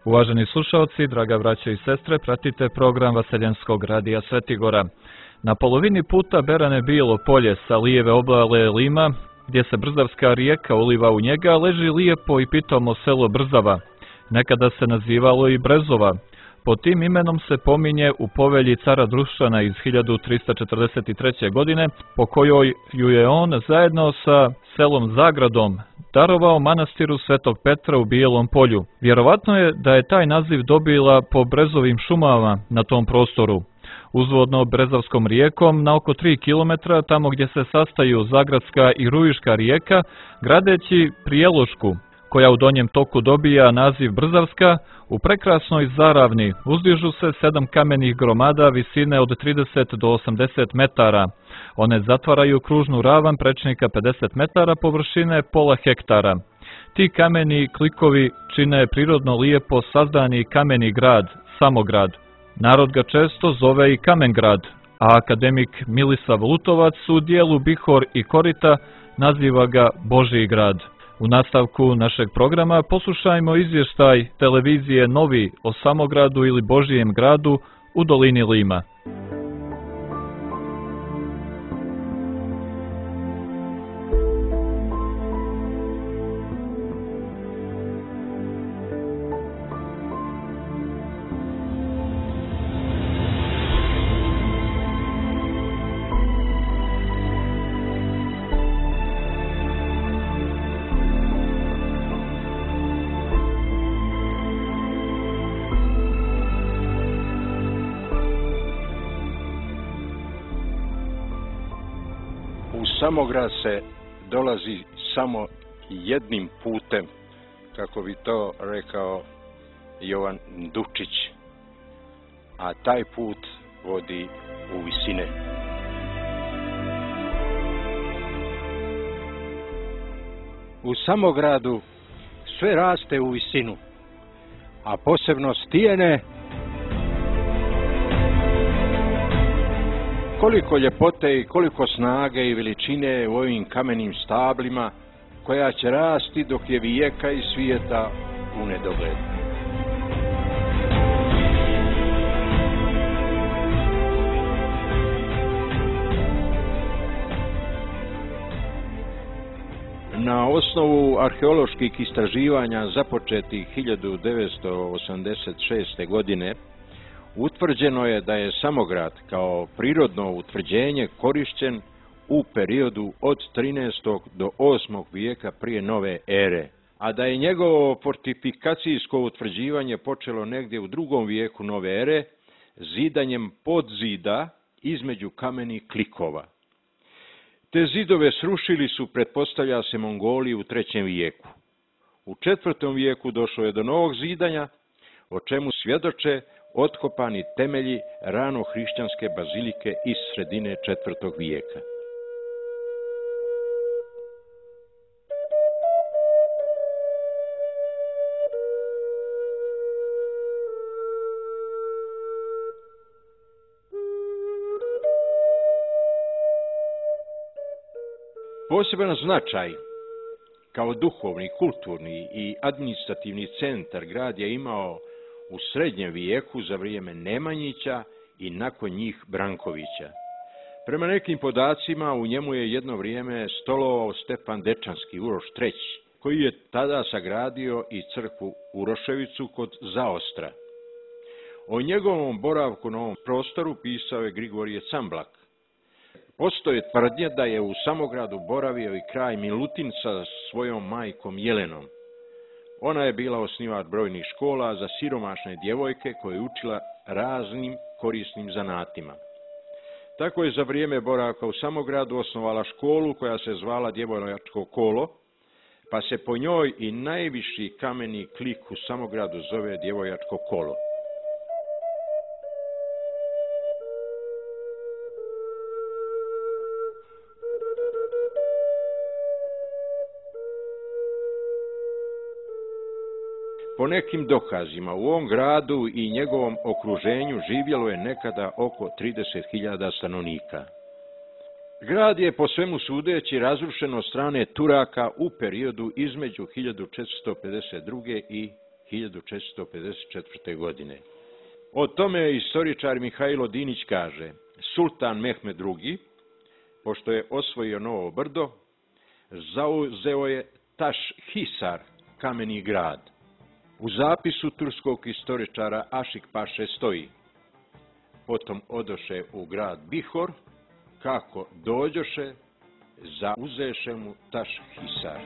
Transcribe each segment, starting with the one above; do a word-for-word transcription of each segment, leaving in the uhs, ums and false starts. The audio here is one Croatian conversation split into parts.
Uvaženi slušalci, draga braćo i sestre, pratite program Vaseljenskog radija Svetigora. Na polovini puta Berane Bilo polje sa lijeve obale Lima, gdje se Brzavska rijeka uliva u njega, leži lijepo i pitomo selo Brzava. Nekada se nazivalo i Brezova. Pod tim imenom se pominje u povelji cara Drušana iz hiljadu trista četrdeset treće. godine, po kojoj ju je on zajedno sa selom Zagradom darovao manastiru Svetog Petra u Bijelom polju. Vjerovatno je da je taj naziv dobila po brezovim šumama na tom prostoru. Uzvodno Brezavskom rijekom na oko tri kilometra, tamo gdje se sastaju Zagradska i Rujiška rijeka, gradeći Prijelošku, koja u donjem toku dobija naziv Brzavska, u prekrasnoj zaravni uzdižu se sedam kamenih gromada visine od trideset do osamdeset metara. One zatvaraju kružnu ravan prečnika pedeset metara površine pola hektara. Ti kameni klikovi čine prirodno lijepo sazdani kameni grad, Samograd. Narod ga često zove i Kamengrad, a akademik Milisav Lutovac u dijelu Bihor i Korita naziva ga Božji grad. U nastavku našeg programa poslušajmo izvještaj televizije Novi o Samogradu ili Božijem gradu u dolini Lima. U Samograd se dolazi samo jednim putem, kako bi to rekao Jovan Dučić, a taj put vodi u visine. U Samogradu sve raste u visinu, a posebno stijene. Koliko ljepote i koliko snage i veličine u ovim kamenim stablima, koja će rasti dok je vijeka i svijeta u nedogled. Na osnovu arheoloških istraživanja započetih hiljadu devetsto osamdeset šeste. godine utvrđeno je da je Samograd kao prirodno utvrđenje korišćen u periodu od trinaestog do osmog vijeka prije nove ere, a da je njegovo fortifikacijsko utvrđivanje počelo negdje u drugom vijeku nove ere zidanjem podzida između kamenih klikova. Te zidove srušili su, pretpostavlja se, Mongoli u trećem vijeku. U četvrtom vijeku došlo je do novog zidanja, o čemu svjedoče otkopani temelji rano hrišćanske bazilike iz sredine četvrtog vijeka. Poseban značaj kao duhovni, kulturni i administrativni centar grad je imao u srednjem vijeku za vrijeme Nemanjića i nakon njih Brankovića. Prema nekim podacima u njemu je jedno vrijeme stolovao Stepan Dečanski, Uroš treći, koji je tada sagradio i crkvu Uroševicu kod Zaostra. O njegovom boravku na ovom prostoru pisao je Grigorije Camblak. Postoje tvrdnje da je u Samogradu boravio i kralj Milutin sa svojom majkom Jelenom. Ona je bila osnivač brojnih škola za siromašne djevojke koje je učila raznim korisnim zanatima. Tako je za vrijeme boravka u Samogradu osnovala školu koja se zvala Djevojačko kolo, pa se po njoj i najviši kameni klik u Samogradu zove Djevojačko kolo. Po nekim dokazima, u ovom gradu i njegovom okruženju živjelo je nekada oko trideset hiljada stanovnika. Grad je po svemu sudeći razrušen od strane Turaka u periodu između hiljadu četiristo pedeset druge i hiljadu četiristo pedeset četvrte. godine. O tome istoričar Mihajlo Dinić kaže: Sultan Mehmed drugi, pošto je osvojio Novo Brdo, zauzeo je Taš Hisar, kameni grad. U zapisu turskog istoričara Ašik Paše stoji: potom odoše u grad Bihor, kako dođoše, zauzeše mu Taš Hisar.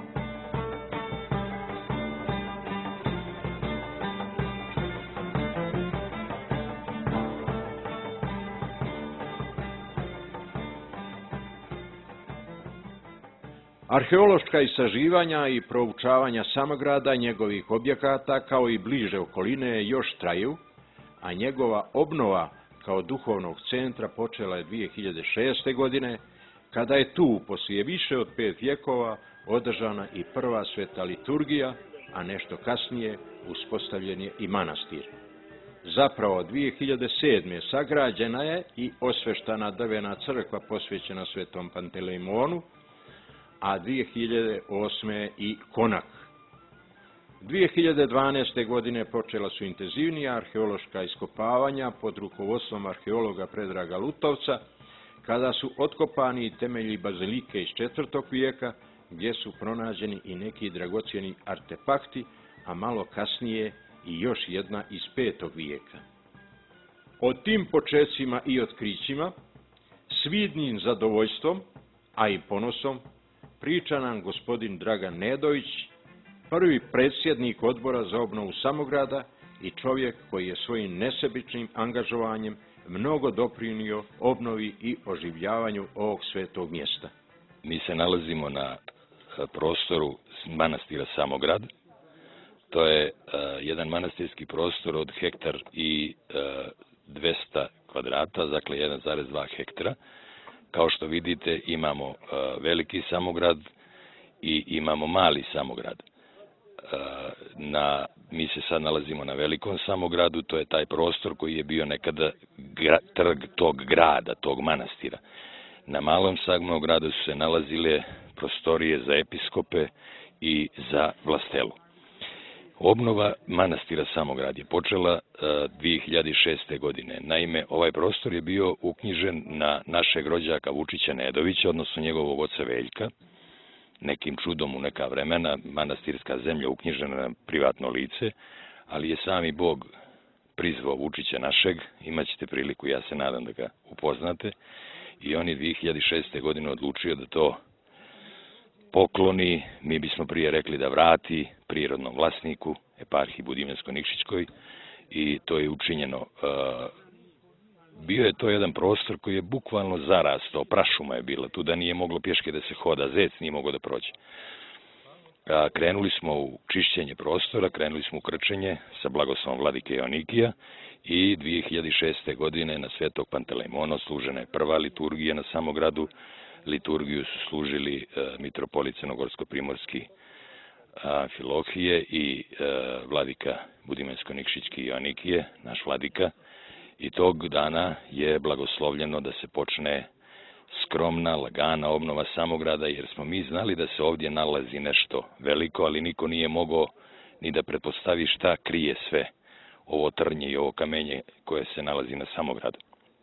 Arheološka istraživanja i proučavanja Samograda, njegovih objekata, kao i bliže okoline još traju, a njegova obnova kao duhovnog centra počela je dvije hiljade šeste. godine, kada je tu, poslije više od pet vjekova, održana i prva sveta liturgija, a nešto kasnije uspostavljen je i manastir. Zapravo, dvije hiljade sedme. sagrađena je i osveštana drvena crkva posvećena svetom Pantelejmonu, a dvije hiljade osme. i konak. dvije hiljade dvanaeste. godine počela su intenzivnija arheološka iskopavanja pod rukovodstvom arheologa Predraga Lutovca, kada su otkopani temelji bazilike iz četvrtog vijeka, gdje su pronađeni i neki dragocjeni artefakti, a malo kasnije i još jedna iz petog vijeka. O tim počecima i otkrićima, s vidnim zadovoljstvom, a i ponosom, priča nam gospodin Dragan Nedović, prvi predsjednik odbora za obnovu Samograda i čovjek koji je svojim nesebičnim angažovanjem mnogo doprinio obnovi i oživljavanju ovog svetog mjesta. Mi se nalazimo na prostoru manastira Samograd. To je uh, jedan manastirski prostor od hektar i uh, dvesta kvadrata, dakle jedan zarez dva hektara. Kao što vidite, imamo uh, veliki Samograd i imamo mali Samograd. Uh, na, mi se sad nalazimo na velikom Samogradu, to je taj prostor koji je bio nekada gra, trg tog grada, tog manastira. Na malom Samogradu su se nalazile prostorije za episkope i za vlastelu. Obnova manastira Samograd je počela uh, dvije hiljade šeste. godine. Naime, ovaj prostor je bio uknjižen na našeg rođaka Vučića Nedovića, odnosno njegovog oca Veljka. Nekim čudom u neka vremena manastirska zemlja uknjižena na privatno lice, ali je sami Bog prizvao Vučića našeg, imat ćete priliku, ja se nadam da ga upoznate, i on je dvije hiljade šeste. godine odlučio da to pokloni, mi bismo prije rekli da vrati prirodnom vlasniku, eparhiji Budimansko-Nikšićkoj, i to je učinjeno. Bio je to jedan prostor koji je bukvalno zarastao, prašuma je bila tu, da nije moglo pješke da se hoda, zec nije mogao da prođe. Krenuli smo u čišćenje prostora, krenuli smo u krčenje sa blagoslovom vladike Joanikija i dvije hiljade šeste. godine na svetog Pantelejmona služena je prva liturgija na Samogradu. Liturgiju su služili e, mitropolit Crnogorsko-primorski Amfilohije i e, vladika Budimansko-Nikšićki Joanikije, naš vladika. I tog dana je blagoslovljeno da se počne skromna, lagana obnova Samograda, jer smo mi znali da se ovdje nalazi nešto veliko, ali niko nije mogao ni da pretpostavi šta krije sve ovo trnje i ovo kamenje koje se nalazi na Samogradu.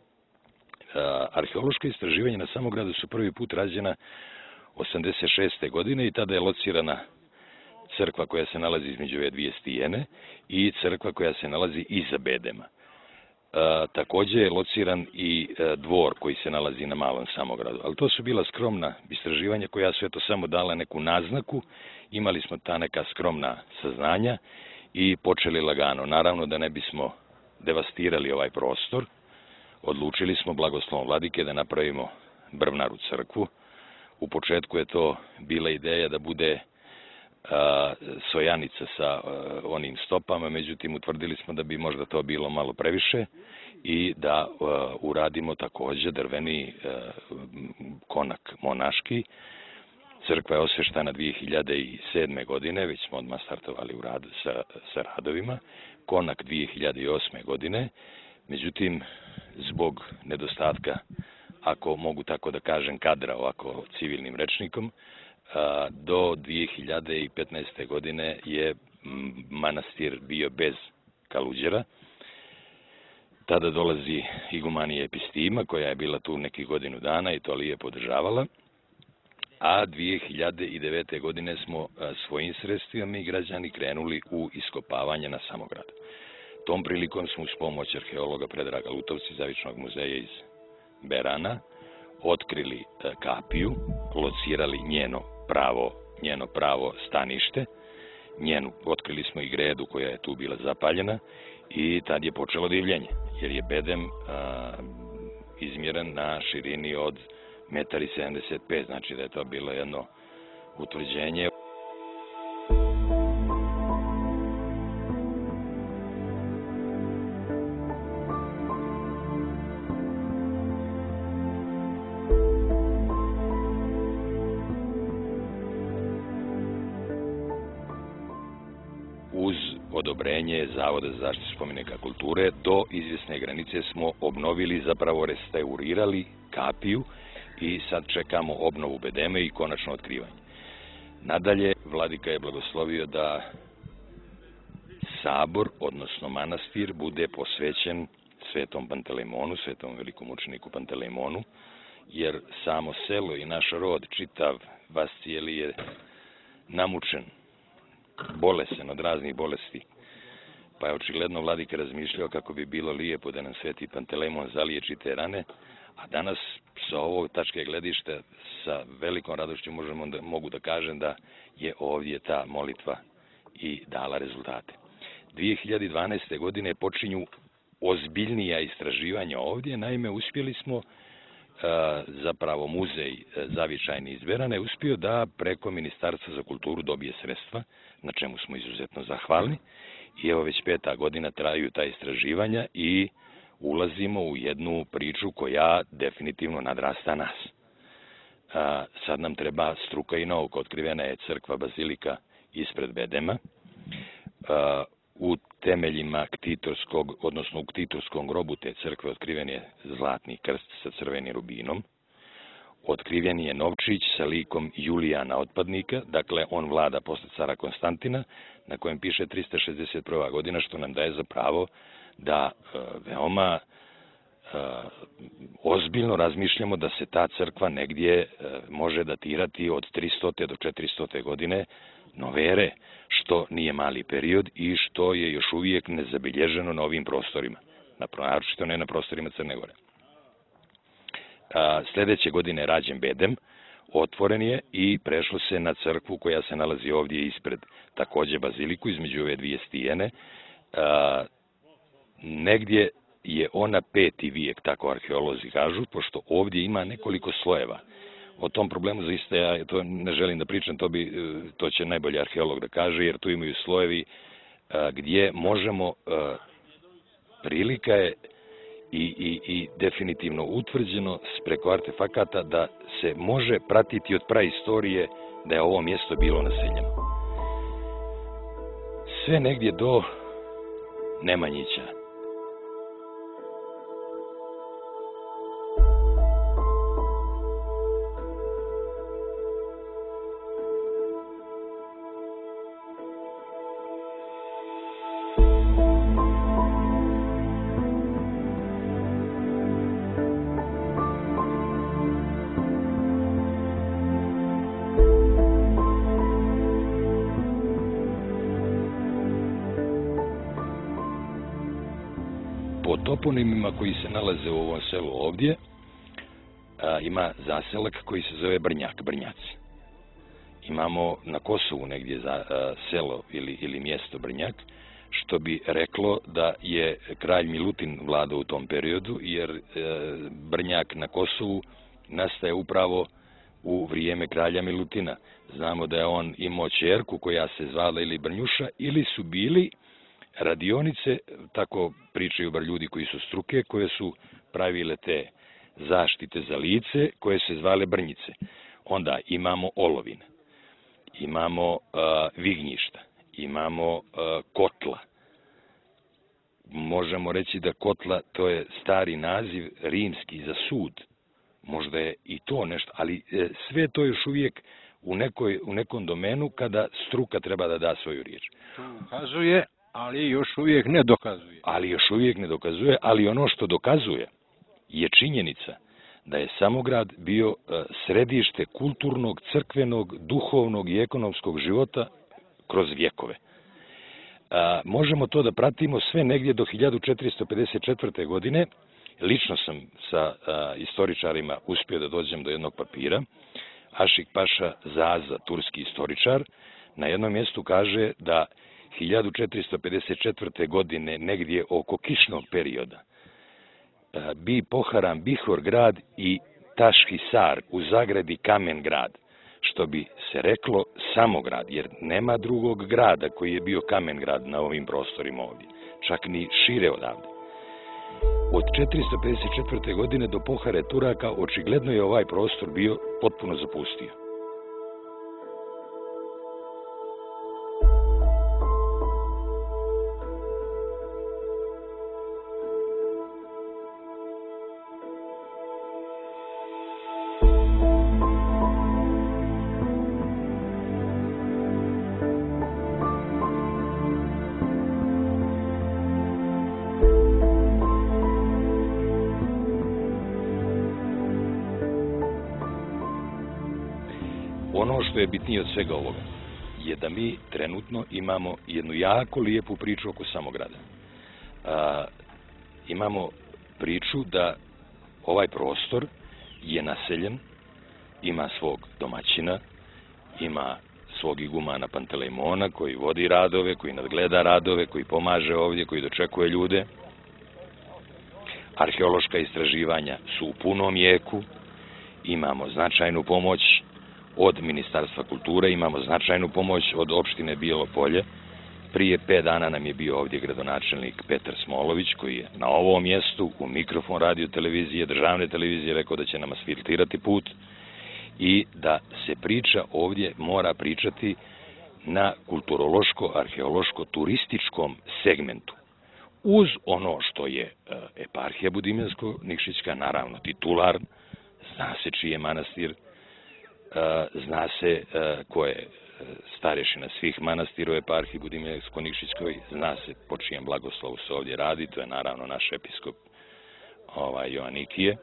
Arheološka istraživanja na Samogradu su prvi put rađena osamdeset šeste. godine i tada je locirana crkva koja se nalazi između ove dvije stijene i crkva koja se nalazi iza bedema. E, također je lociran i e, dvor koji se nalazi na malom Samogradu. Ali to su bila skromna istraživanja koja su eto samo dala neku naznaku. Imali smo ta neka skromna saznanja i počeli lagano. Naravno da ne bismo devastirali ovaj prostor, odlučili smo blagoslovom vladike da napravimo brvnaru crkvu. U početku je to bila ideja da bude a, sojanica sa a, onim stopama, međutim utvrdili smo da bi možda to bilo malo previše i da a, uradimo također drveni a, konak monaški. Crkva je osveštana dvije hiljade sedme. godine, već smo odmah startovali u rad sa, sa radovima. Konak dvije hiljade osme. godine. Međutim, zbog nedostatka, ako mogu tako da kažem, kadra ovako civilnim rečnikom, do dvije hiljade petnaeste. godine je manastir bio bez Kaluđera. Tada dolazi igumanija Epistima, koja je bila tu nekih godinu dana i to lijepo podržavala. A dvije hiljade devete. godine smo svojim sredstvima i građani krenuli u iskopavanje na Samograd. Tom prilikom smo uz pomoć arheologa Predraga Lutovca iz Zavičnog muzeja iz Berana otkrili kapiju, locirali njeno pravo, njeno pravo stanište, njenu, otkrili smo i gredu koja je tu bila zapaljena i tad je počelo divljenje, jer je bedem a, izmjeren na širini od jedan sedamdeset pet metra, znači da je to bilo jedno utvrđenje. Uz odobrenje Zavoda za zaštitu spomenika kulture do izvjesne granice smo obnovili, zapravo restaurirali kapiju i sad čekamo obnovu bedeme i konačno otkrivanje. Nadalje, vladika je blagoslovio da sabor, odnosno manastir, bude posvećen Svetom Pantelejmonu, svetom velikom učeniku Pantelejmonu, jer samo selo i naš rod, čitav vas cijeli, je namučen, bolesen od raznih bolesti. Pa je očigledno vladika razmišljao kako bi bilo lijepo da nam Sveti Pantelejmon zaliječi te rane, a danas sa ovog tačke gledišta sa velikom radošću možemo da, mogu da kažem da je ovdje ta molitva i dala rezultate. dvije hiljade dvanaeste. godine počinju ozbiljnija istraživanja ovdje, naime uspjeli smo, zapravo muzej zavičajni iz Berana je uspio da preko Ministarstva za kulturu dobije sredstva, na čemu smo izuzetno zahvalni, i evo već peta godina traju ta istraživanja i ulazimo u jednu priču koja definitivno nadrasta nas. Sad nam treba struka i nauka. Otkrivena je crkva bazilika ispred bedema. U temeljima ktitorskog, odnosno u ktitorskom grobu te crkve otkriven je zlatni krst sa crvenim rubinom. Otkriven je novčić sa likom Julijana Otpadnika, dakle on vlada posle cara Konstantina, na kojem piše trista šezdeset prva. godina, što nam daje za pravo da e, veoma e, ozbiljno razmišljamo da se ta crkva negdje e, može datirati od tristote do četiristote. godine nove ere, što nije mali period i što je još uvijek nezabilježeno na ovim prostorima, naročito ne na prostorima Crne Gore. A, sljedeće godine je rađen bedem, otvoren je i prešlo se na crkvu koja se nalazi ovdje ispred, također baziliku, između ove dvije stijene. A, negdje je ona peti vijek, tako arheolozi kažu, pošto ovdje ima nekoliko slojeva. O tom problemu zaista ja to ne želim da pričam, to, bi, to će najbolji arheolog da kaže, jer tu imaju slojevi a, gdje možemo, a, prilika je I, i, i definitivno utvrđeno preko artefakata da se može pratiti od praistorije da je ovo mjesto bilo naseljeno. Sve negdje do Nemanjića. Po toponimima koji se nalaze u ovom selu ovdje, a, ima zaselak koji se zove Brnjak, Brnjaci. Imamo na Kosovu negdje za, a, selo ili, ili mjesto Brnjak, što bi reklo da je kralj Milutin vladao u tom periodu, jer e, Brnjak na Kosovu nastaje upravo u vrijeme kralja Milutina. Znamo da je on imao ćerku koja se zvala ili Brnjuša, ili su bili radionice, tako pričaju bar ljudi koji su struke, koje su pravile te zaštite za lice, koje se zvale Brnjice. Onda imamo Olovin, imamo uh, Vignjišta, imamo uh, Kotla. Možemo reći da Kotla to je stari naziv rimski za sud. Možda je i to nešto, ali e, sve to još uvijek u, nekoj, u nekom domenu kada struka treba da da svoju riječ. To ukazuje, ali još uvijek ne dokazuje. Ali još uvijek ne dokazuje, ali ono što dokazuje je činjenica da je Samograd bio središte kulturnog, crkvenog, duhovnog i ekonomskog života kroz vjekove. A, možemo to da pratimo sve negdje do hiljadu četiristo pedeset četvrte. godine. Lično sam sa a, istoričarima uspio da dođem do jednog papira. Ašik Paša Zaza, turski istoričar, na jednom mjestu kaže da hiljadu četiristo pedeset četvrte. godine, negdje oko kišnog perioda, bi poharan Bihor grad i Tašhisar u zagradi Kamen grad, što bi se reklo Samograd, jer nema drugog grada koji je bio Kamen grad na ovim prostorima ovdje, čak ni šire odavde. Od četiristo pedeset četvrte. godine do pohare Turaka očigledno je ovaj prostor bio potpuno zapustio. Ono što je bitnije od svega ovoga je da mi trenutno imamo jednu jako lijepu priču oko Samograda. A, imamo priču da ovaj prostor je naseljen, ima svog domaćina, ima svog igumana Pantelejmona koji vodi radove, koji nadgleda radove, koji pomaže ovdje, koji dočekuje ljude. Arheološka istraživanja su u punom jeku, imamo značajnu pomoć od Ministarstva kulture, imamo značajnu pomoć od opštine Bijelo Polje. Prije pet dana nam je bio ovdje gradonačelnik Petar Smolović, koji je na ovom mjestu u mikrofon radio televizije, državne televizije, rekao da će nam asfaltirati put i da se priča ovdje mora pričati na kulturološko, arheološko, turističkom segmentu. Uz ono što je eparhija Budimljansko-Nikšićka, naravno titular, zna se čiji je manastir, zna se ko je starješina svih manastira u eparhiji Budimljansko-Nikšićkoj, zna se po čijem blagoslovu se ovdje radi, to je naravno naš episkop ovaj, Joanikije.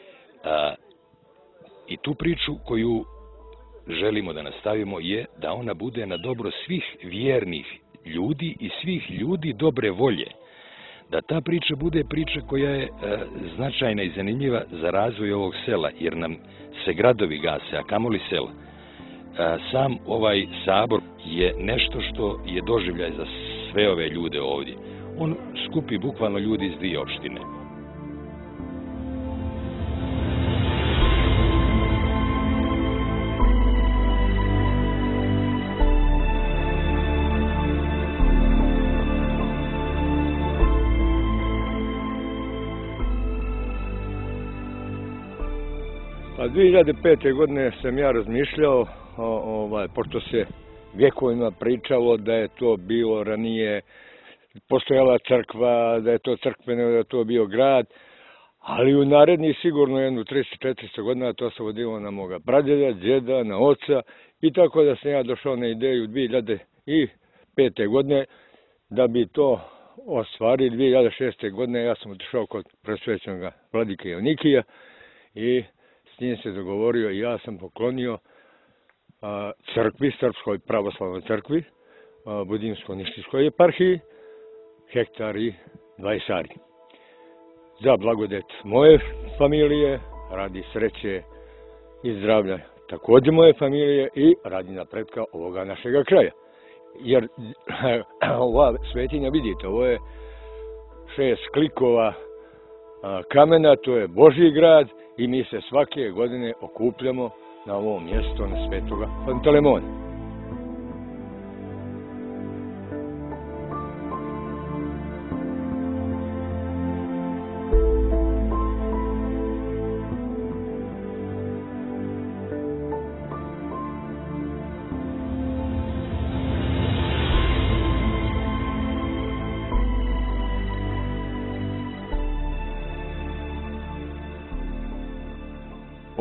I tu priču koju želimo da nastavimo je da ona bude na dobro svih vjernih ljudi i svih ljudi dobre volje. Da ta priča bude priča koja je e, značajna i zanimljiva za razvoj ovog sela, jer nam se gradovi gase, a kamoli sela. E, sam ovaj sabor je nešto što je doživljaj za sve ove ljude ovdje. On skupi bukvalno ljudi iz dvije opštine. A dvije hiljade pete. godine sam ja razmišljao, ovaj, pošto se vjekovima pričalo da je to bilo ranije, postojala crkva, da je to crkveno, da je to bio grad, ali u narednih sigurno jednu tristo četiristo godina to se vodilo na moga pradjeda, djeda, na oca i tako da sam ja došao na ideju dvije hiljade pete. godine da bi to ostvarili. Dvije hiljade šeste. godine ja sam otišao kod presvećenog vladike Joanikija i s njim se dogovorio i ja sam poklonio a, crkvi, Srpskoj pravoslavnoj crkvi, Budimljansko-Nikšićkoj eparhiji, hektar i dvadeset ari. Za blagodet moje familije, radi sreće i zdravlja također moje familije i radi napretka ovoga našega kraja. Jer ova svetinja, vidite, ovo je šest klikova a, kamena, to je Božji grad, i mi se svake godine okupljamo na ovom mjestu na Svetoga Pantelemona.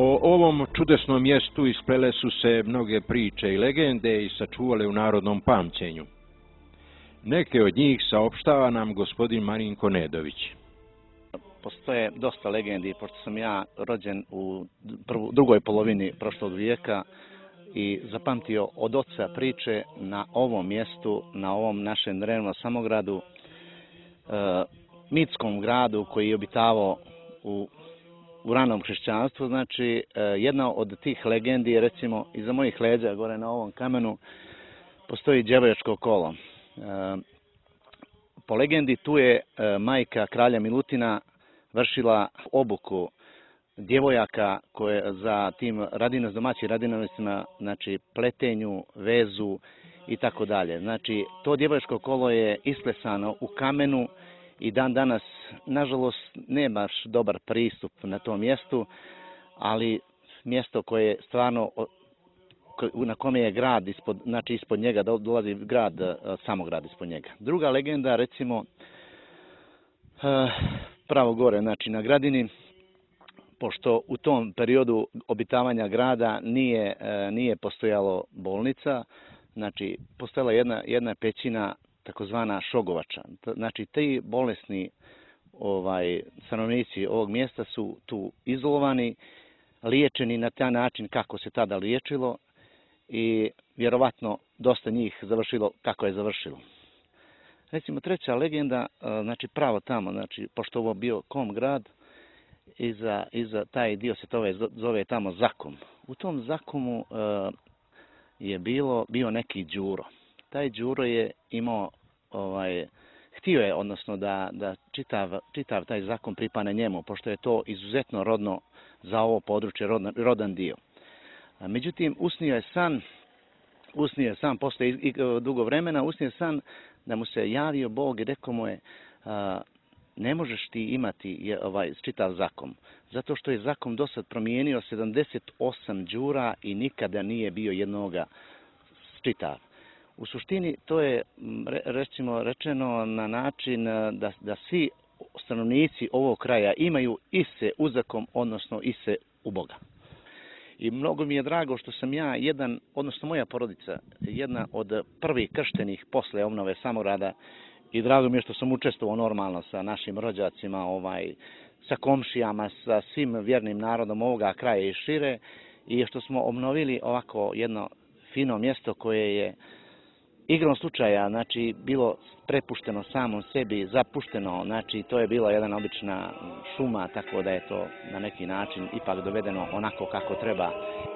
O ovom čudesnom mjestu isplele su se mnoge priče i legende i sačuvale u narodnom pamćenju. Neke od njih saopštava nam gospodin Marinko Nedović. Postoje dosta legendi, pošto sam ja rođen u prvu, drugoj polovini prošlog vijeka i zapamtio od oca priče na ovom mjestu, na ovom našem drevnom Samogradu, e, mitskom gradu koji je obitavao u, u ranom hrišćanstvu. Znači, e, jedna od tih legendi je, recimo, iza mojih leđa, gore na ovom kamenu, postoji djevojačko kolo. E, po legendi tu je e, majka kralja Milutina vršila obuku djevojaka koje za tim radino, domaćim radinovicima, znači pletenju, vezu i tako dalje. Znači, to djevojačko kolo je isklesano u kamenu i dan danas, nažalost, nema baš dobar pristup na tom mjestu, ali mjesto koje je stvarno, na kome je grad, ispod, znači ispod njega dolazi grad, Samograd ispod njega. Druga legenda, recimo, pravo gore, znači na Gradini, pošto u tom periodu obitavanja grada nije, nije postojalo bolnica, znači postojala jedna, jedna pećina, takozvana Šogovača. Znači, ti bolesni ovaj, stanovnici ovog mjesta su tu izolovani, liječeni na taj način kako se tada liječilo i vjerovatno dosta njih završilo kako je završilo. Recimo, treća legenda, znači pravo tamo, znači, pošto ovo bio kom grad, iza, iza taj dio se to zove tamo Zakom. U tom Zakomu uh, je bilo, bio neki Đuro. Taj Đuro je imao, ovaj, htio je, odnosno da, da čitav, čitav taj Zakom pripane njemu, pošto je to izuzetno rodno za ovo područje, rodan, rodan dio. A, međutim, usnio je san, usnio je san, posle i, i, dugo vremena, usnio je san da mu se javio Bog i rekao mu je, a, ne možeš ti imati ovaj čitav Zakom, zato što je Zakom do sad promijenio sedamdeset osam đura i nikada nije bio jednoga čitav. U suštini to je, recimo, rečeno na način da, da svi stanovnici ovog kraja imaju ise u Zakom, odnosno ise u Boga. I mnogo mi je drago što sam ja jedan, odnosno moja porodica, jedna od prvih krštenih posle obnove Samograda, i drago mi je što sam učestvovao normalno sa našim rođacima, ovaj, sa komšijama, sa svim vjernim narodom ovoga kraja i šire, i što smo obnovili ovako jedno fino mjesto koje je igrom slučaja, znači, bilo prepušteno samom sebi, zapušteno, znači to je bila jedna obična šuma, tako da je to na neki način ipak dovedeno onako kako treba.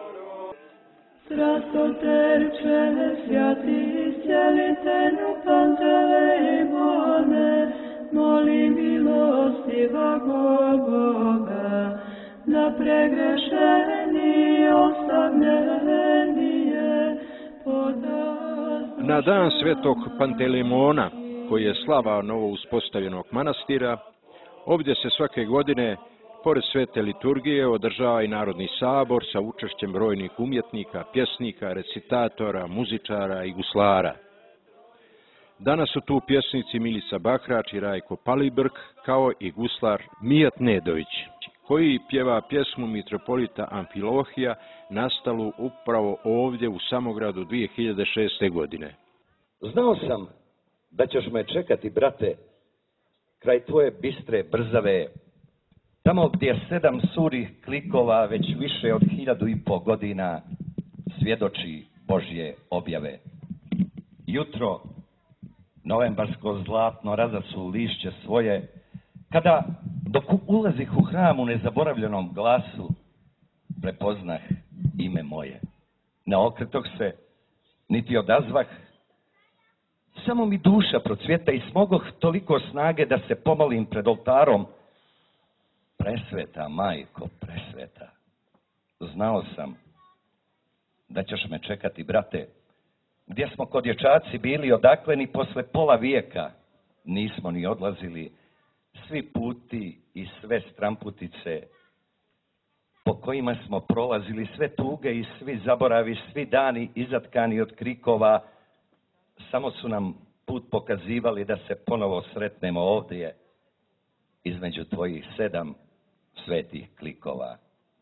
Strastoterče, svjati, stjelitelju Pantelejmone, moli milostiga Boga, da pregrešeni ostavljenije podazna. Na dan svetog Pantelemona, koji je slava novo uspostavljenog manastira, ovdje se svake godine, pored svete liturgije, održava i Narodni sabor sa učešćem brojnih umjetnika, pjesnika, recitatora, muzičara i guslara. Danas su tu pjesnici Milica Bahrač i Rajko Palibrk, kao i guslar Mijat Nedović, koji pjeva pjesmu mitropolita Amfilohija, nastalu upravo ovdje u Samogradu dvije hiljade šeste. godine. Znao sam da ćeš me čekati, brate, kraj tvoje bistre brzave, tamo gdje sedam surih klikova već više od hiljadu i po godina svjedoči Božje objave. Jutro, novembarsko zlatno razasu lišće svoje, kada, dok ulazih u hram u nezaboravljenom glasu, prepoznah ime moje. Ne okretog se, niti odazvah, samo mi duša procvjeta i smogoh toliko snage da se pomolim pred oltarom. Presveta, majko, presveta, znao sam da ćeš me čekati, brate, gdje smo kod dječaci bili, odakle ni posle pola vijeka nismo ni odlazili, svi puti i sve stramputice po kojima smo prolazili, sve tuge i svi zaboravi, svi dani izatkani od krikova, samo su nam put pokazivali da se ponovo sretnemo ovdje između tvojih sedam svetih klikova.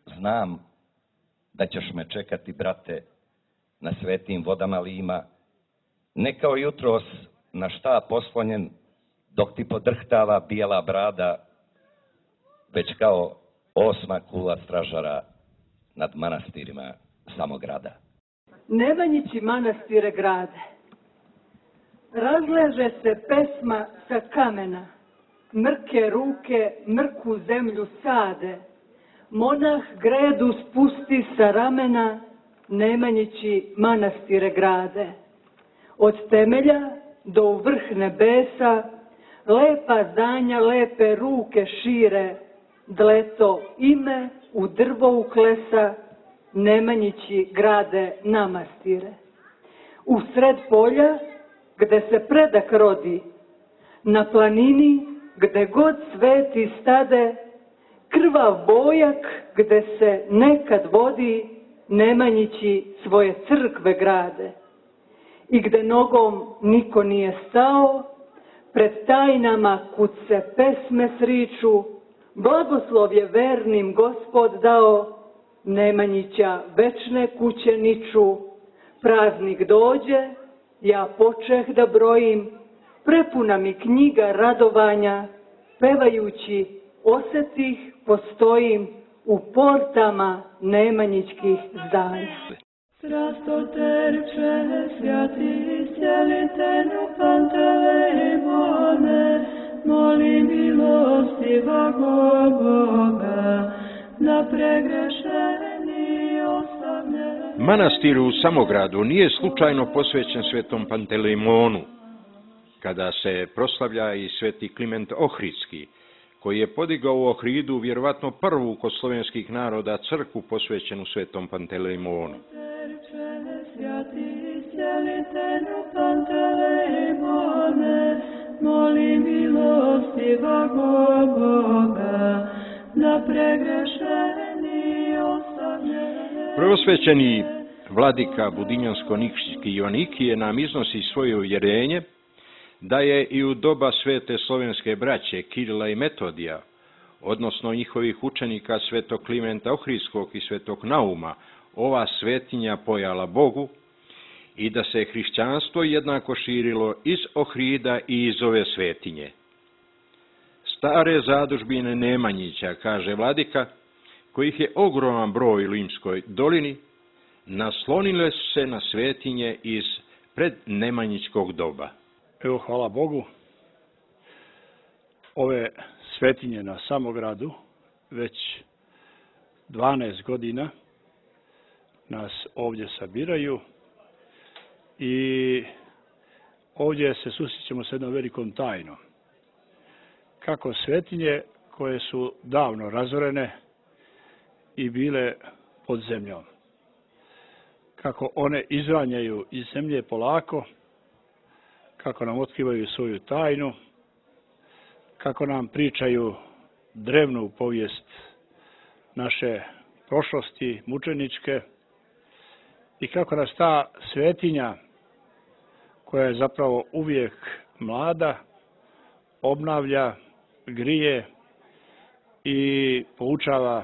znam da ćeš me čekati, brate, na svetim vodama Lima, ne kao jutros na štap oslonjen, dok ti podrhtava bijela brada, već kao osma kula stražara nad manastirima samog grada. Nemanjići manastire grade, razleže se pesma sa kamena, mrke ruke mrku zemlju sade, monah gredu spusti sa ramena, Nemanjići manastire grade. Od temelja do u vrh nebesa, lepa zdanja lepe ruke šire, dleto ime u drvo uklesa, Nemanjići grade namastire. U sred polja, gde se predak rodi, na planini, gde god sveti stade, krvav bojak gde se nekad vodi, Nemanjići svoje crkve grade. I gde nogom niko nije stao, pred tajnama kud se pesme sriču, blagoslov je vernim Gospod dao, Nemanjića večne kuće niču. Praznik dođe, ja počeh da brojim, prepuna mi knjiga radovanja, pevajući osetih postojim u portama nemanjičkih zdanja. Strastoterče, svjati sjelitelju Panteleimone, moli milostivago Boga, da pregrešeni ostavlje. Manastir u Samogradu nije slučajno posvećen svetom Panteleimonu, kada se proslavlja i sveti Kliment Ohridski, koji je podigao u Ohridu vjerovatno prvu kod slovenskih naroda crkvu posvećenu svetom Panteleimonu. Svjati sjelitelju Panteleimone, moli milostivago Boga, da pregrešeni ostavlje. Prvosvećeni vladika Budinjansko-Nikšićki Joanikije nam iznosi svoje uvjerenje da je i u doba svete slovenske braće Kirila i Metodija, odnosno njihovih učenika svetog Klimenta Ohridskog i svetog Nauma, ova svetinja pojala Bogu i da se hrišćanstvo jednako širilo iz Ohrida i iz ove svetinje. Stare zadužbine Nemanjića, kaže vladika, kojih je ogroman broj u Limskoj dolini, naslonile su se na svetinje iz prednemanjičkog doba. Evo, hvala Bogu, ove svetinje na Samogradu već dvanaest godina nas ovdje sabiraju i ovdje se susrećemo s jednom velikom tajnom. Kako svetinje koje su davno razorene i bile pod zemljom, kako one izranjaju iz zemlje polako, kako nam otkrivaju svoju tajnu, kako nam pričaju drevnu povijest naše prošlosti mučeničke i kako nas ta svetinja, koja je zapravo uvijek mlada, obnavlja, grije i poučava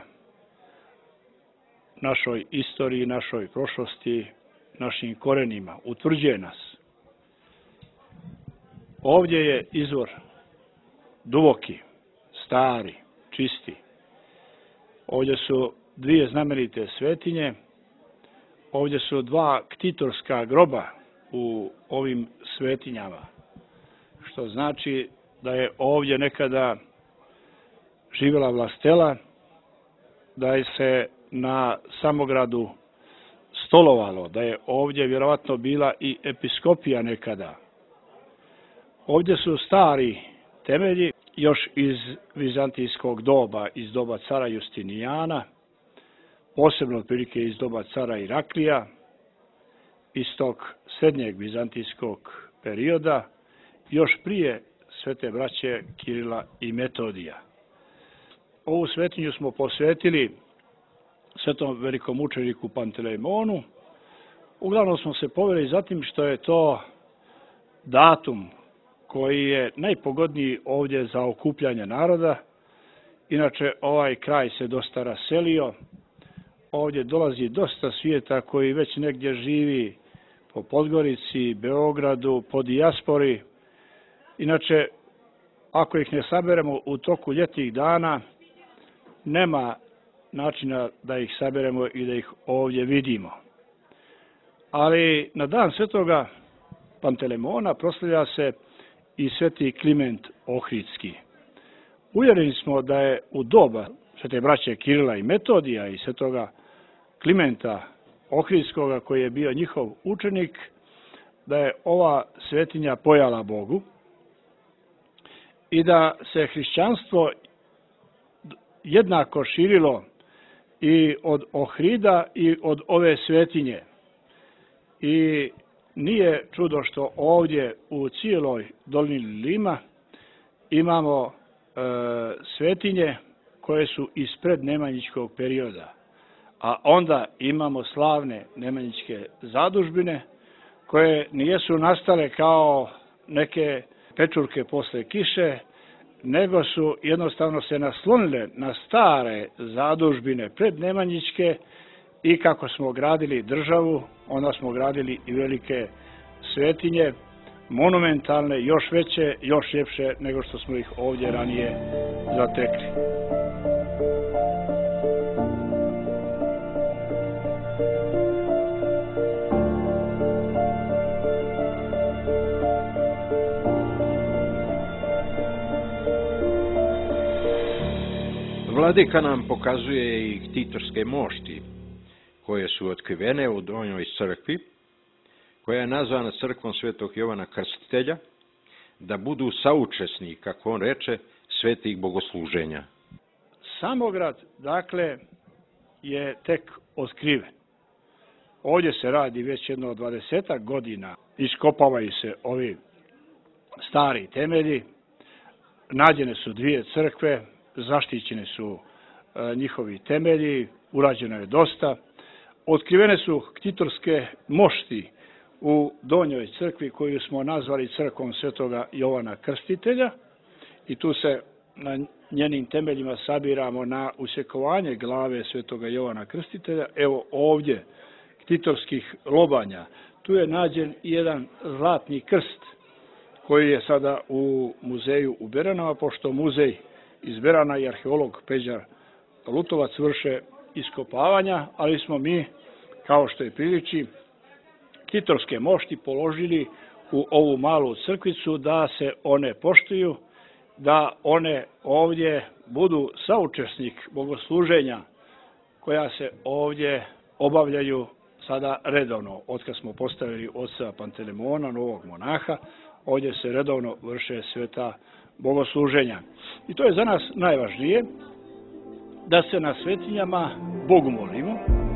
našoj istoriji, našoj prošlosti, našim korenima, utvrđuje nas. Ovdje je izvor duboki, stari, čisti. Ovdje su dvije znamenite svetinje, ovdje su dva ktitorska groba u ovim svetinjama, što znači da je ovdje nekada živjela vlastela, da je se na Samogradu stolovalo, da je ovdje vjerovatno bila i episkopija nekada. Ovdje su stari temelji još iz vizantijskog doba, iz doba cara Justinijana, posebno otprilike iz doba cara Iraklija, iz tog srednjeg vizantijskog perioda, još prije svete braće Kirila i Metodija. Ovu svetinju smo posvetili svetom velikom učeniku Panteleimonu. Uglavnom smo se poveli zatim što je to datum koji je najpogodniji ovdje za okupljanje naroda. Inače, ovaj kraj se dosta raselio ovdje dolazi dosta svijeta koji već negdje živi po Podgorici, Beogradu, po dijaspori. Inače, ako ih ne saberemo u toku ljetnih dana, nema načina da ih saberemo i da ih ovdje vidimo. Ali na dan Svetoga Pantelemona proslavlja se i sveti Kliment Ohridski. Uvjereni smo da je u doba svete braće Kirila i Metodija i svetoga Klimenta Ohridskoga, koji je bio njihov učenik, da je ova svetinja pojala Bogu i da se hrišćanstvo jednako širilo i od Ohrida i od ove svetinje. I nije čudo što ovdje u cijeloj dolini Lima imamo e, svetinje koje su ispred nemanjičkog perioda. A onda imamo slavne nemanjičke zadužbine koje nijesu nastale kao neke pečurke posle kiše, nego su jednostavno se naslonile na stare zadužbine pred nemanjičke i kako smo gradili državu, onda smo gradili i velike svetinje, monumentalne, još veće, još ljepše nego što smo ih ovdje ranije zatekli. Vladika nam pokazuje i ktitorske mošti koje su otkrivene u Donjoj crkvi, koja je nazvana crkvom svetog Jovana Krstitelja, da budu saučesni, kako on reče, svetih bogosluženja. Samograd, dakle, je tek otkriven. Ovdje se radi već jedno dvadesetak godina, iskopavaju se ovi stari temelji, nađene su dvije crkve, zaštićeni su e, njihovi temelji, urađeno je dosta. Otkrivene su ktitorske mošti u Donjoj crkvi koju smo nazvali crkvom svetoga Jovana Krstitelja i tu se na njenim temeljima sabiramo na usjekovanje glave svetoga Jovana Krstitelja. Evo ovdje ktitorskih lobanja. Tu je nađen jedan zlatni krst koji je sada u muzeju u Beranama, pošto muzej iz Berana i arheolog Peđar Lutovac vrše iskopavanja, ali smo mi, kao što je priliči, ktitorske mošti položili u ovu malu crkvicu da se one poštuju, da one ovdje budu saučesnik bogosluženja koja se ovdje obavljaju sada redovno. Otkad smo postavili oca Pantelemona, novog monaha, ovdje se redovno vrše sveta bogosluženja. I to je za nas najvažnije, da se na svetinjama Bogu molimo.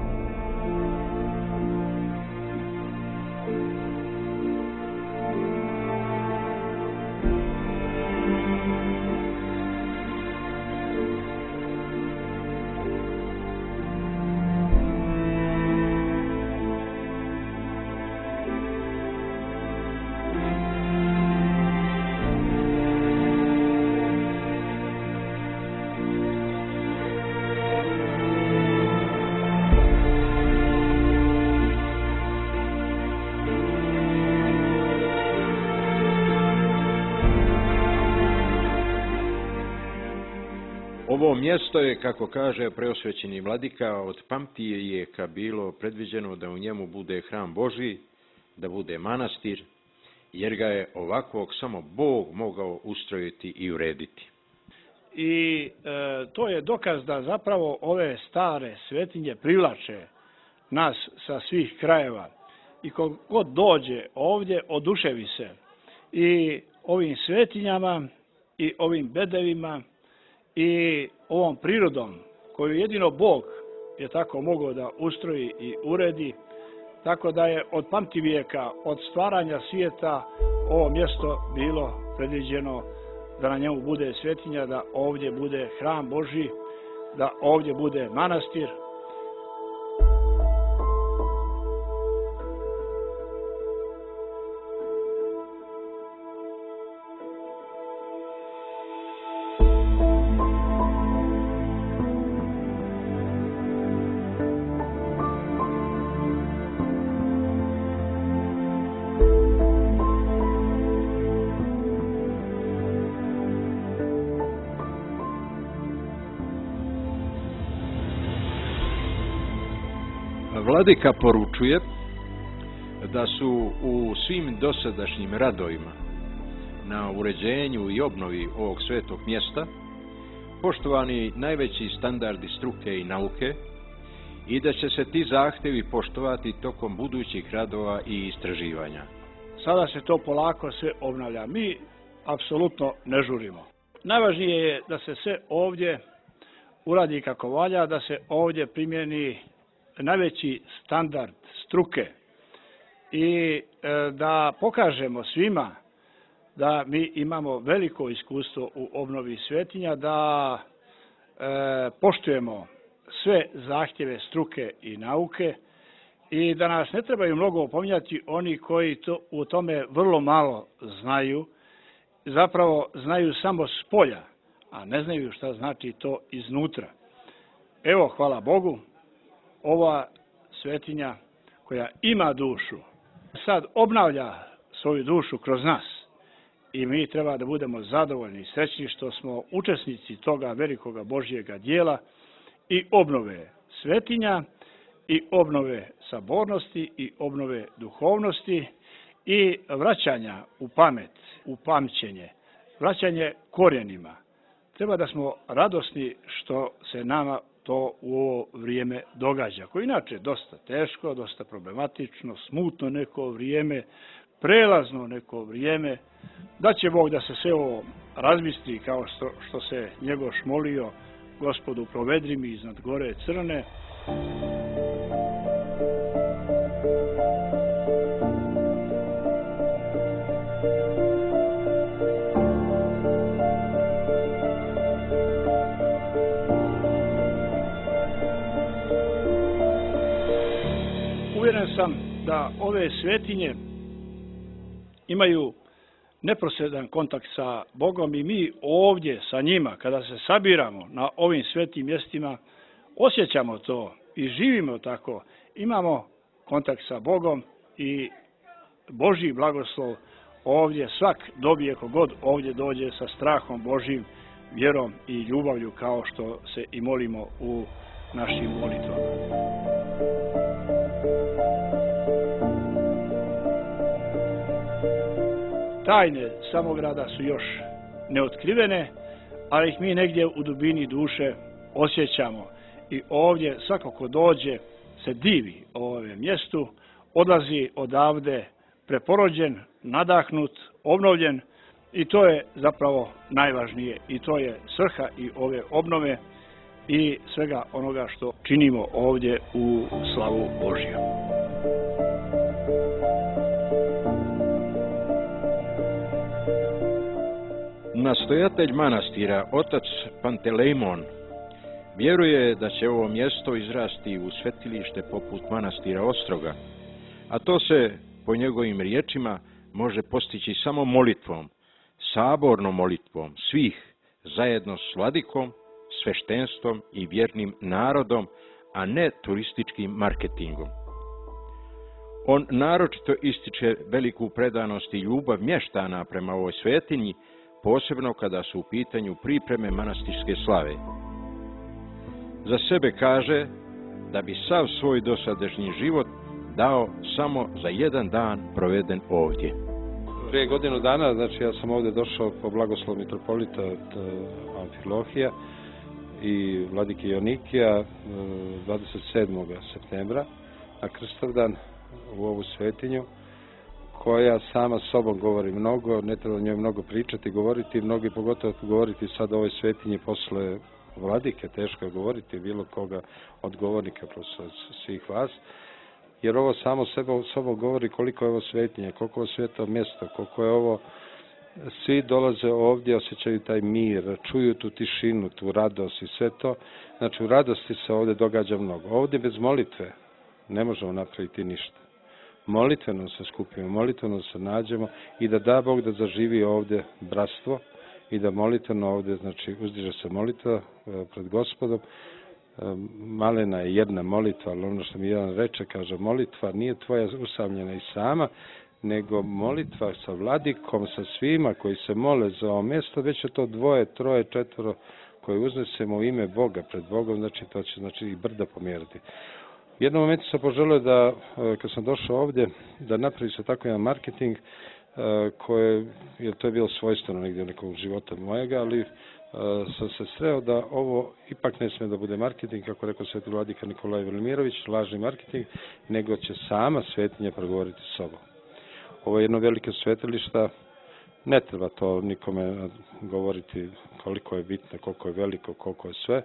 Ovo mjesto je, kako kaže preosvećeni vladika, od pamtijeka bilo predviđeno da u njemu bude hram Božji, da bude manastir, jer ga je ovakvog samo Bog mogao ustrojiti i urediti. I e, to je dokaz da zapravo ove stare svetinje privlače nas sa svih krajeva. I kogod dođe ovdje, oduševi se i ovim svetinjama i ovim bedevima i ovom prirodom koju jedino Bog je tako mogao da ustroji i uredi, tako da je od pamtivijeka, od stvaranja svijeta, ovo mjesto bilo predviđeno da na njemu bude svetinja, da ovdje bude hram Božji, da ovdje bude manastir. Vladika poručuje da su u svim dosadašnjim radovima na uređenju i obnovi ovog svetog mjesta poštovani najveći standardi struke i nauke i da će se ti zahtjevi poštovati tokom budućih radova i istraživanja. Sada se to polako sve obnavlja. Mi apsolutno ne žurimo. Najvažnije je da se sve ovdje uradi kako valja, da se ovdje primjeni najveći standard struke i da pokažemo svima da mi imamo veliko iskustvo u obnovi svetinja, da e, poštujemo sve zahtjeve struke i nauke i da nas ne trebaju mnogo opominjati oni koji to, u tome vrlo malo znaju, zapravo znaju samo s polja, a ne znaju šta znači to iznutra. Evo, hvala Bogu, ova svetinja koja ima dušu, sad obnavlja svoju dušu kroz nas i mi treba da budemo zadovoljni i srećni što smo učesnici toga velikoga Božjega dijela i obnove svetinja, i obnove sabornosti, i obnove duhovnosti, i vraćanja u pamet, u pamćenje, vraćanje korijenima. Treba da smo radosni što se nama to u ovo vrijeme događa, koje inače dosta teško, dosta problematično, smutno neko vrijeme, prelazno neko vrijeme, da će Bog da se sve ovo razbistri kao što, što se Njegoš molio, Gospodu provedri mi iznad gore crne. Uvjeren sam da ove svetinje imaju neposredan kontakt sa Bogom i mi ovdje sa njima, kada se sabiramo na ovim svetim mjestima, osjećamo to i živimo tako. Imamo kontakt sa Bogom i Božji blagoslov ovdje svak dobije, kogod ovdje dođe sa strahom Božjim, vjerom i ljubavlju, kao što se i molimo u našim molitvama. Tajne Samograda su još neotkrivene, ali ih mi negdje u dubini duše osjećamo. I ovdje svako ko dođe se divi ovome mjestu, odlazi odavde preporođen, nadahnut, obnovljen i to je zapravo najvažnije. I to je svrha i ove obnove i svega onoga što činimo ovdje u slavu Božju. Nastojatelj manastira, otac Pantelejmon, vjeruje da će ovo mjesto izrasti u svetilište poput manastira Ostroga, a to se, po njegovim riječima, može postići samo molitvom, sabornom molitvom svih, zajedno s vladikom, sveštenstvom i vjernim narodom, a ne turističkim marketingom. On naročito ističe veliku predanost i ljubav mještana prema ovoj svetinji, posebno kada su u pitanju pripreme manastirske slave. Za sebe kaže da bi sav svoj dosadašnji život dao samo za jedan dan proveden ovdje. Prije godinu dana, znači ja sam ovdje došao po blagoslov mitropolita Amfilohija i vladike Jonikija dvadeset sedmog septembra na Krstavdan u ovu svetinju, koja sama sobom govori mnogo, ne treba o njoj mnogo pričati, govoriti, mnogi pogotovo govoriti sad o ovoj svetinji posle vladike, teško je govoriti bilo koga od govornika plus svih vas, jer ovo samo sebe sobom govori koliko je ovo svetinje, koliko je ovo sveto mjesto, koliko je ovo, svi dolaze ovdje, osjećaju taj mir, čuju tu tišinu, tu radost i sve to, znači u radosti se ovdje događa mnogo. Ovdje bez molitve ne možemo napraviti ništa. Molitveno se skupimo, molitveno se nađemo i da da Bog da zaživi ovdje bratstvo i da molitveno ovdje, znači uzdiže se molitva pred Gospodom. Malena je jedna molitva, ali ono što mi jedan reče, kaže, molitva nije tvoja usamljena i sama, nego molitva sa vladikom, sa svima koji se mole za ovo mjesto, već je to dvoje, troje, četvoro koje uznesemo u ime Boga pred Bogom, znači to će znači i brda pomjerati. U jednom momentu sam poželio da, kad sam došao ovdje, da napravi se tako jedan marketing koje, jer to je bilo svojstveno negdje nekog života mojega, ali sam se sreo da ovo ipak ne smije da bude marketing, kako rekao sveti vladika Nikolaj Velimirović, lažni marketing, nego će sama svetinja progovoriti s sobom. Ovo je jedno veliko svetilišta, ne treba to nikome govoriti koliko je bitno, koliko je veliko, koliko je sve. E,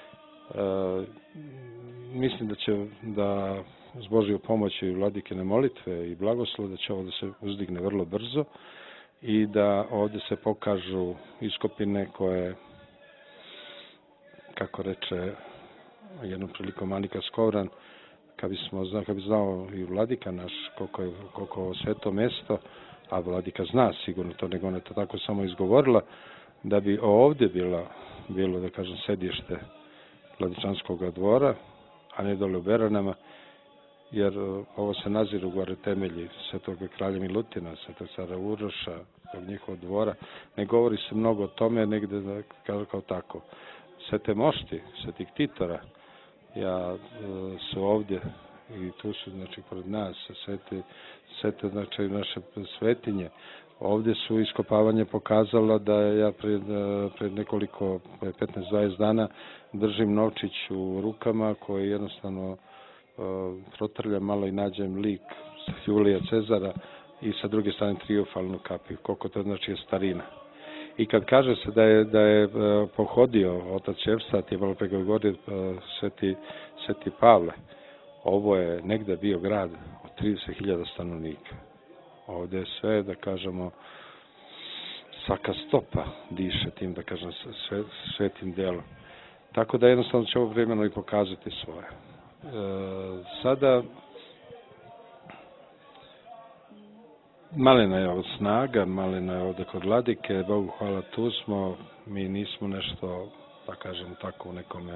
mislim da će da s Božju pomoći vladikine molitve i blagoslov da će ovo da se uzdigne vrlo brzo i da ovdje se pokažu iskopine koje, kako reče jednom prilikom Anika Skovran, kad bismo, kad bi znao i vladika naš koliko je, koliko je ovo sveto mesto, a vladika zna sigurno to, nego ona je to tako samo izgovorila, da bi ovdje bila, bilo, da kažem, sedište Vladičanskog dvora, a ne dole u Beranama, jer ovo se naziru gore temelji svetog kralja Milutina, svetog cara Uroša, tog njihovog dvora. Ne govori se mnogo o tome, negde da kažu kao tako. Svete mošti, svetih Titora, ja su ovdje i tu su, znači, pored nas, svete, svete, znači, naše svetinje. Ovdje su iskopavanje pokazala da ja pred, pred nekoliko, petnaest dvadeset dana držim novčić u rukama koji jednostavno uh, protrlja malo i nađem lik Julija Cezara i sa druge strane triumfalnu kapiju, koliko to znači je starina. I kad kaže se da je, da je uh, pohodio otac Evstat i malo pregovorio uh, sveti, sveti Pavle, ovo je negde bio grad od trideset hiljada stanovnika. Ovdje je sve, da kažemo, svaka stopa diše tim, da kažem, sve, svetim delom. Tako da jednostavno će ovo vremeno i pokazati svoje. E, sada, malena je ovo snaga, malena je ovdje kod vladike, Bogu hvala, tu smo, mi nismo nešto, da kažem, tako u nekome e,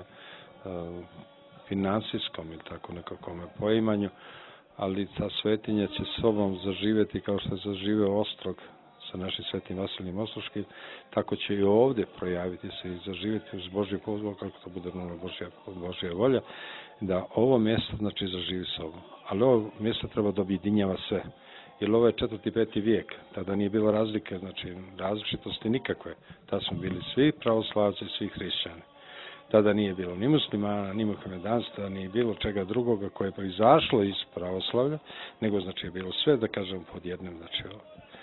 finansijskom ili tako nekakome poimanju, ali ta svetinja će sobom zaživjeti kao što je zaživeo Ostrog sa našim svetim Vasilijem Ostroškim, tako će i ovdje projaviti se i zaživjeti uz Božju pozvol, kako to bude normalno Božja, Božja volja, da ovo mjesto, znači, zaživi sobom. Ali ovo mjesto treba da objedinjava sve, jer ovo je četvrti, peti vijek, tada nije bilo razlike, znači različitosti nikakve, tada smo bili svi pravoslavci, svi hrišćani. Tada nije bilo ni muslimana, ni muhamedanstva, ni bilo čega drugoga koje je proizašlo iz pravoslavlja, nego znači je bilo sve, da kažem, pod jednim, znači ovo.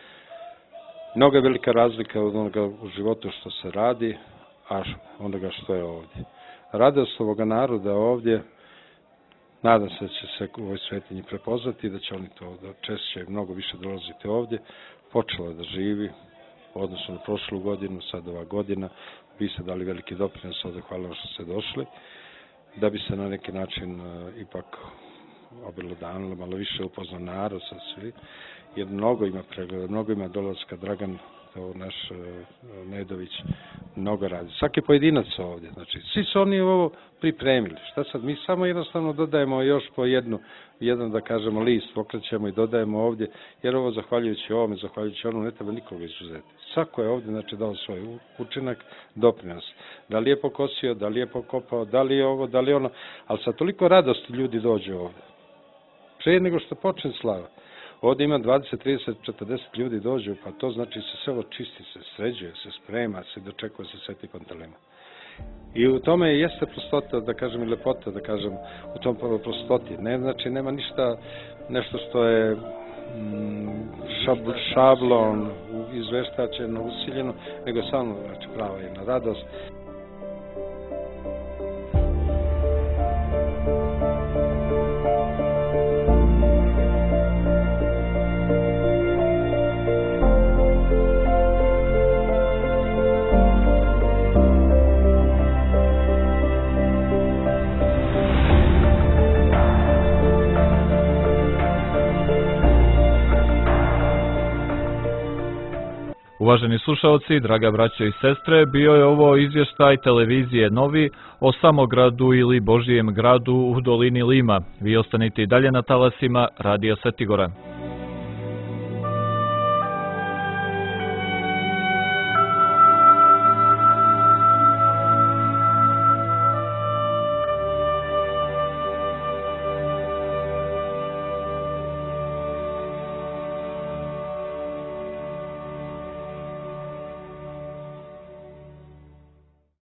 Mnoga velika razlika od onoga u životu što se radi, a onoga što je ovdje. Radost ovoga naroda ovdje, nadam se da će se u ovoj svetinji prepoznati, da će oni to da češće i mnogo više dolaziti ovdje, počela da živi, u odnosu na prošlu godinu, sad ova godina, vi ste dali veliki doprinos ovdje, hvala vam što ste došli, da bi se na neki način uh, ipak obelodanilo, malo više upoznao narod sa svi, jer mnogo ima pregleda, mnogo ima dolaska, Dragan, to naš uh, Nedović, mnogo radi. Svaki pojedinac ovdje, znači, svi su oni ovo pripremili. Šta sad? Mi samo jednostavno dodajemo još po jednu, jedan, da kažemo, list, okrećemo i dodajemo ovdje, jer ovo, zahvaljujući ovome, zahvaljujući ono, ne treba nikoga izuzeti. Svako je ovdje, znači, dao svoj učinak, doprinos. Da li je pokosio, da li je pokopao, da li je ovo, da li je ono, ali sa toliko radosti ljudi dođe ovdje. Prije nego što počne slava. Ovdje ima dvadeset, trideset, četrdeset ljudi dođu, pa to znači se sve čisti, se sređuje, se sprema, se dočekuje se sveti Pantelejmon. I u tome jeste prostota, da kažem, i lepota, da kažem, u tom prostoti. Ne, znači, nema ništa, nešto što je mm, šabl, šablon, izveštačeno, usiljeno, nego samo, znači, prava jedna radost. Uvaženi slušalci, draga braćo i sestre, bio je ovo izvještaj televizije Novi o Samogradu ili Božijem gradu u dolini Lima. Vi ostanite i dalje na talasima Radija Svetigora.